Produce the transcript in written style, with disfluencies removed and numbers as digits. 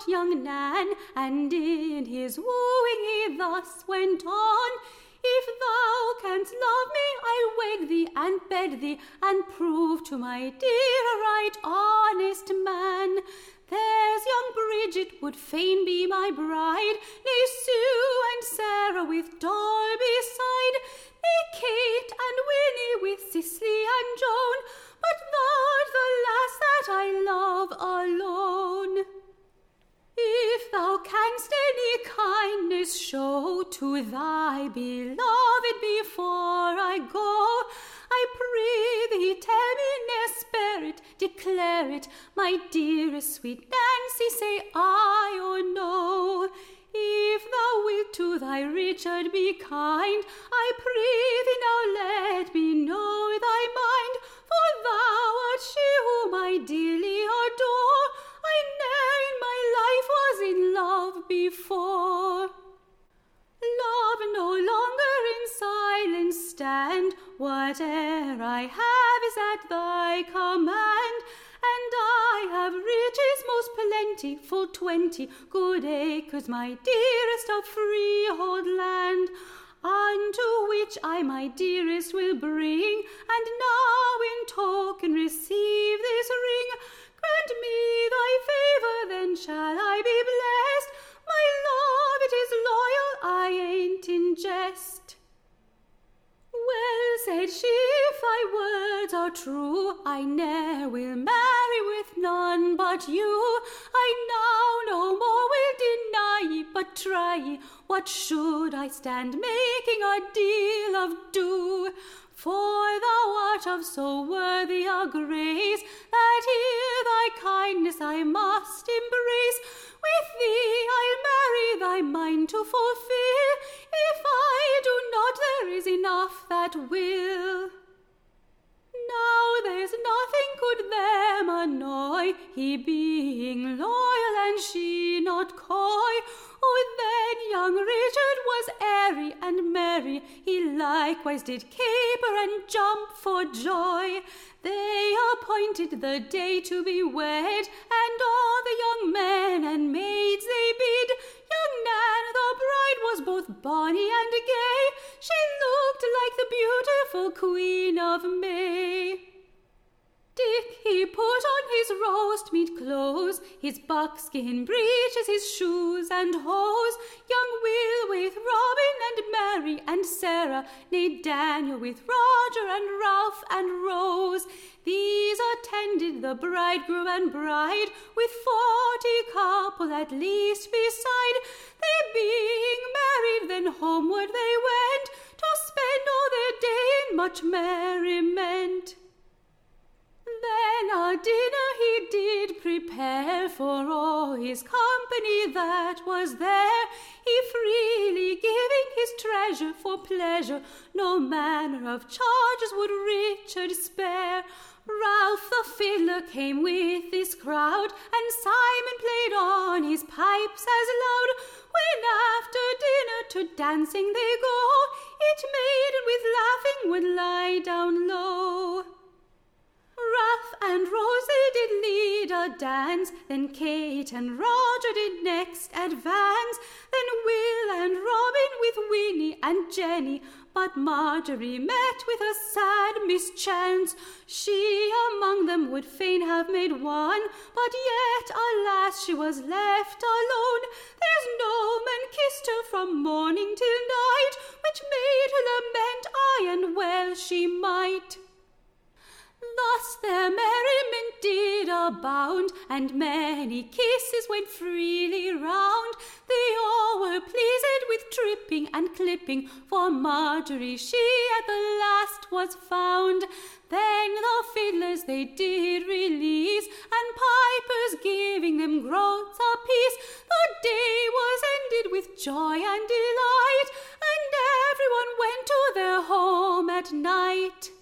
young Nan, and in his wooing he thus went on. If thou canst love me, I'll wed thee and bed thee, and prove to my dear a right honest man. There's young Bridget would fain be my bride, nay, Sue and Sarah with Doll beside, nay, Kate and Winnie with Cicely and Joan, but thou'rt the lass that I love alone. If thou canst any kindness show to thy beloved before I go, I pray thee tell me ne'er spare it, declare it, my dearest sweet Nancy, say aye or no. If thou wilt to thy Richard be kind, I pray thee now let me know thy mind, for thou art she whom I dearly adore. I ne'er in my life was in love before. Love no longer in silence stand, whate'er I have is at thy command, and I have riches most plenty, full 20 good acres, my dearest, of freehold land, unto which I my dearest will bring, and now in token receive this ring. Grant me thy favour, then shall I be blessed. My love, it is loyal, I ain't in jest. Well, said she, if thy words are true, I ne'er will marry with none but you. I now no more will deny ye, but try ye. What should I stand making a deal of do? For thou art of so worthy a grace, that here thy kindness I must embrace. With thee I'll marry, thy mind to fulfill. If I do not, there is enough that will. Now there's nothing could them annoy, he being loyal and she not coy. Oh, then young Richard was airy and merry, he likewise did caper and jump for joy. They appointed the day to be wed, and all the young men and maids they bid. Young Nan, the bride, was both bonny and gay, she looked like the beautiful Queen of May. Dick he put on his roast meat clothes, his buckskin breeches, his shoes and hose. Young Will with Robin and Mary and Sarah, nay, Daniel with Roger and Ralph and Rose. These attended the bridegroom and bride, with 40 couple at least beside. They being married, then homeward they went, to spend all their day in much merriment. Then a dinner he did prepare for all his company that was there, he freely giving his treasure for pleasure, no manner of charges would Richard spare. Ralph the fiddler came with this crowd, and Simon played on his pipes as loud. When after dinner to dancing they go, each maiden with laughing would lie down low. Ralph and Rose they did lead a dance, then Kate and Roger did next advance, then Will and Robin with Winnie and Jenny, but Marjorie met with a sad mischance. She among them would fain have made one, but yet, alas, she was left alone. There's no man kissed her from morning till night, which made her lament, aye, and well she might. Thus their merriment did abound, and many kisses went freely round. They all were pleased with tripping and clipping, for Marjorie she at the last was found. Then the fiddlers they did release, and pipers giving them groats apiece. The day was ended with joy and delight, and everyone went to their home at night.